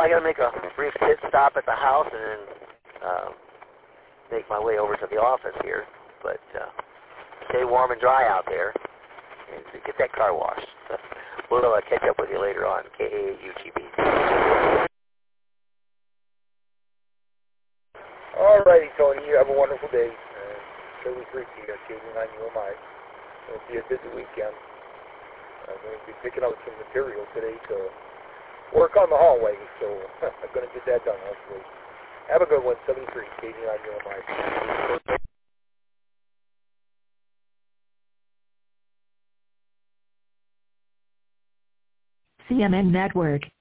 I got to make a brief pit stop at the house and then make my way over to the office here. But stay warm and dry out there and get that car washed. We'll catch up with you later on, KAUGB. All righty, Tony. You have a wonderful day. Philly 3 here, KD9 UMI. It'll be a busy weekend. I'm going to be picking up some material today to work on the hallway, so I'm going to get that done, hopefully. Have a good one, 73, KD9 UMI. CMN Network.